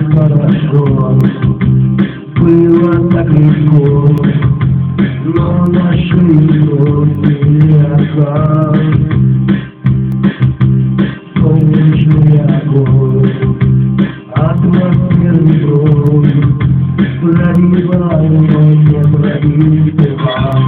хорошо, было так легко, но наши любви огонь, солнечный огонь, атмосферный бронь, проливал, но не пробивал.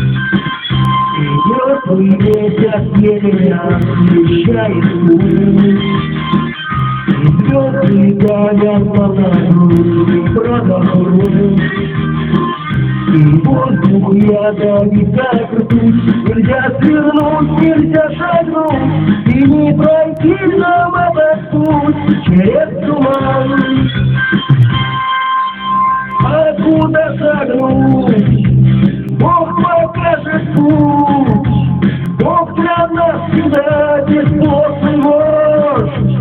И теплый ветер севера освещает путь, и звезды горят по нагрузке продохнуть. И воздух ядовит, как ртуть, нельзя свернуть, нельзя шагнуть, и не пройти нам этот путь через туман. А куда шагнуть? Бог покажет путь, Бог для нас всегда бесплотный вождь.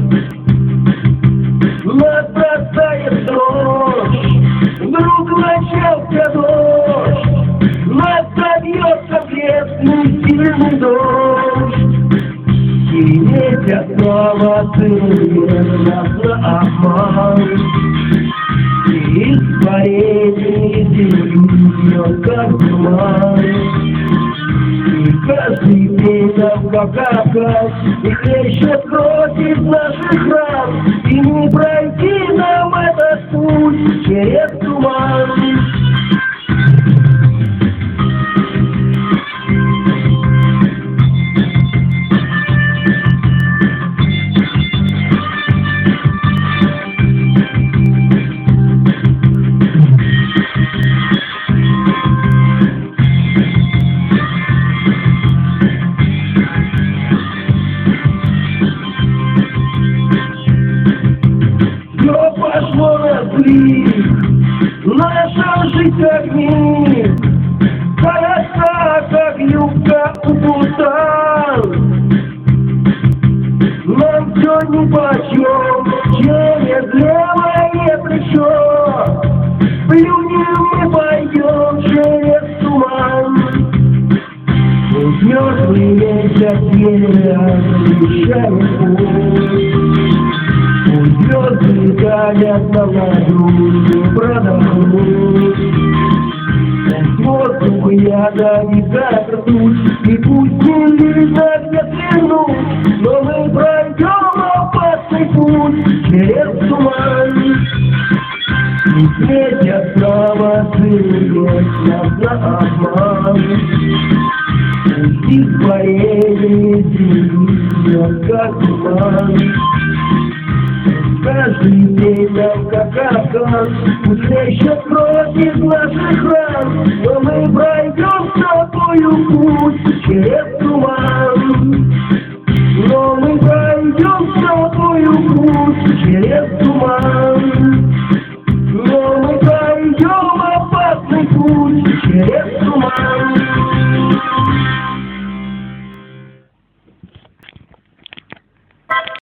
Нас бросает дрожь, вдруг начался дождь, нас собьется крепкий сильный дождь. И ветер снова целует нас на обман, и испарение земли бьет как туман. И каждый день нам как оказ, и хлещет кровь из наших ран, и не пройти нам этот путь через туман. Пошло на слив, наша жизнь как миг, хороша, как юбка у путан. Нам все нипочем, через левое плечо, плюнем мы пойдем через туман. Пусть мертвый ветер севера освещает путь, звезды горят на ладони, продохнуть. Воздух ядовит, как ртуть, и пусть нельзя где свернуть, но мы пройдем опасный путь через туман. И ветер снова целует нас на обман, и испарение земли бьет как туман. Каждый день нам как оказ, пусть хлещет кровь из наших ран, но мы пройдем с тобою путь через туман. Но мы пройдем с тобою путь через туман. Но мы пройдем опасный путь через туман.